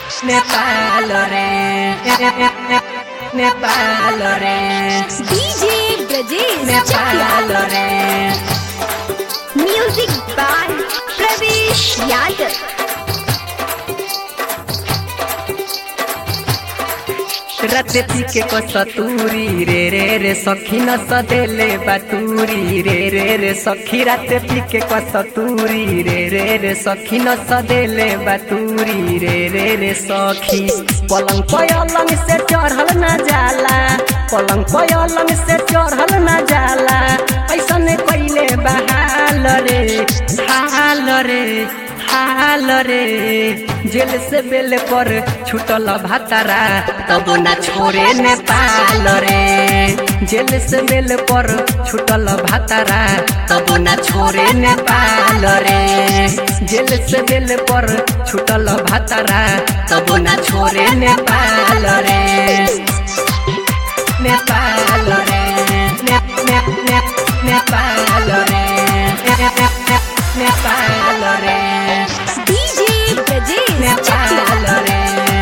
नेपाल रे नेपाल रे डीजे ब्रजेश नेपाल रे म्यूजिक बाय प्रवेश यादव। राते पीके कसतूरी रे रे रे सखी न सदेले बातूरी रे रे रे सखी राते पीके कसतूरी रे रे रे सखी न सदेले बातूरी रे रे रे सखी पलंग पलंग से चढ़ल न जाला पलंग पलंग से चढ़ल न जाला ऐसन पहले बहाल रे हाल रे हाल रे जेल से बेल पर छूटल भातारा तब ना छोड़े नेपाल रे जेल से बेल पर छूटल भातारा तब ना छोड़े नेपाल रे जेल से बेल पर छूटल भातारा तब ना छोड़े नेपाल रे नेपाल रे नेपाल रे नेपाल रे डीजे ब्रजेश नेपाल रे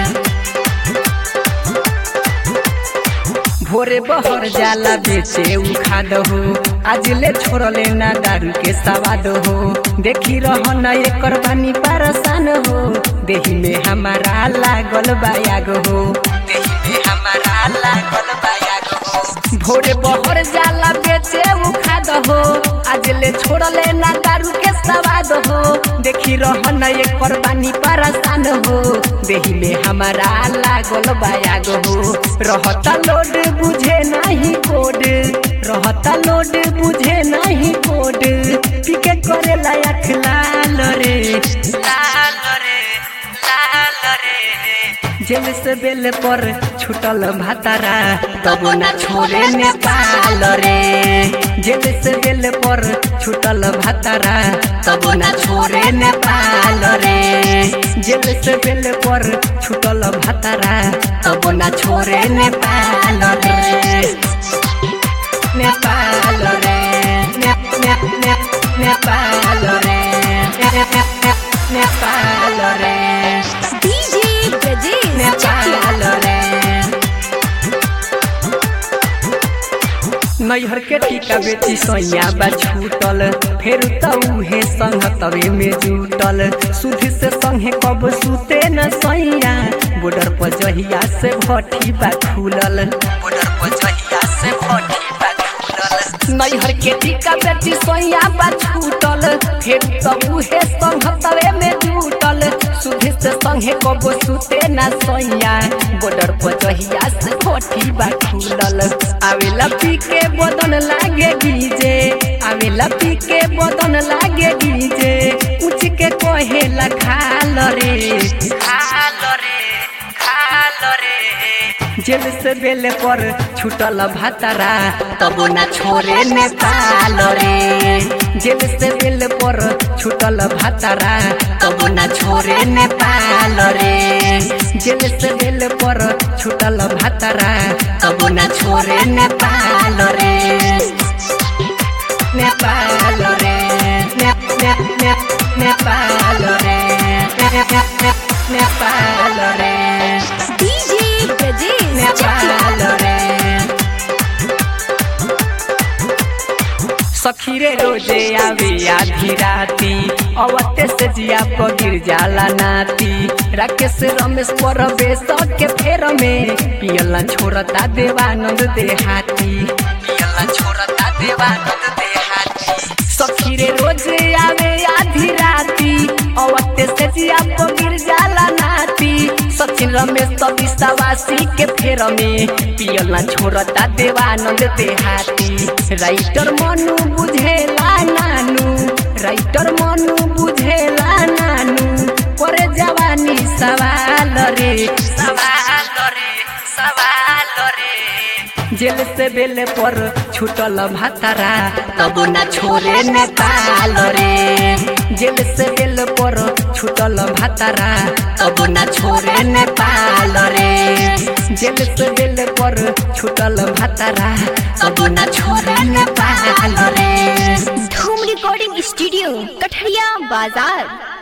भोरे बहर जाला बेचे उखाद हो आज ले छोड़ले ना दारू के सवाद हो देखी रहन एकर बानी परेशान हो देही में हमारा लागल बायाग हो देही में हमारा लागल बायाग हो भोरे बहर जाला बेचे उखाद हो आज ले छोड़ले ना दारू के सवाद हो देखी रहन एकर बानी परेशान हो देही में हमारा लागल बायाग हो रहता लोड बुझे नहीं कोड रहता लोड बुझे नहीं कोड पीके करे लायक लाल रे लाल रे लाल रे जेल से बेल पर छूटल भातारा तब ना छोड़े नेपाल रे जेल से बेल पर छूटल भातारा तब ना छोड़े नेपाल रे जेल से बेल पर छूटल भातारा तब ना छोड़े नेपाल रे नेपाल रे नेपाल रे नेपाल रे डीजे ब्रजेश नेपाल रे नैहर के टीका बेची सैया बा छूटल फेर त उहे संग तवे में जुटल सुधी से संगे कब सुते न सैया बॉर्डर पर जहिया से भट्टी बा खुलल बॉर्डर पर जहिया से भट्टी बा खुलल नैहर के टीका बेची सैया बा छूटल फेर त उहे संग तवे में जुटल सुधी से संगे कब सुते न सैया बॉर्डर पर जहिया से भट्टी बा खुलल आवेला पी के बदन लागे गीजे आवेला पी के बदन लागे गीजे उच के कहेला खाल रे खाल रे खाल रे जेल से बेल पर छूटल भातारा तब ना छोड़े नेपाल रे जेल से बेल पर छूटल भातारा तब ना छोड़े नेपाल रे जेल से बेल पर छूटल भातारा तब ना छोड़े नेपाल रे नेपाल रे नेपाल रे नेपाल रे डीजे ब्रजेश नेपाल रे सखी रे रोजे आवे आधी राती अवते से जिया पर गिर जाला नाती राकेश रमेश पर बेस के फेर में पियला छोड़ता देवानंद देहाती पियला छोड़ता देवानंद देहाती सखी रे रोजे आवे आधी राती अवते से जिया पर गिर जाला नाती सचिन रमेश विश्वासी के फेर में पियला छोड़ता देवानंद देहाती राइटर मनु बुझेला नानू राइटर मनु बुझेला नानू करे जवानी सवाल रे सवाल रे सवाल रे जेल से बेल पर छूटल भातारा तब ना छोड़े नेपाल रे जेल से बेल पर छूटल भातारा तब ना छोड़े नेपाल रे जेल से बेल पर छूटल भातारा तब ना छोड़े नेपाल रे। धूम रिकॉर्डिंग स्टूडियो कठरिया बाजार।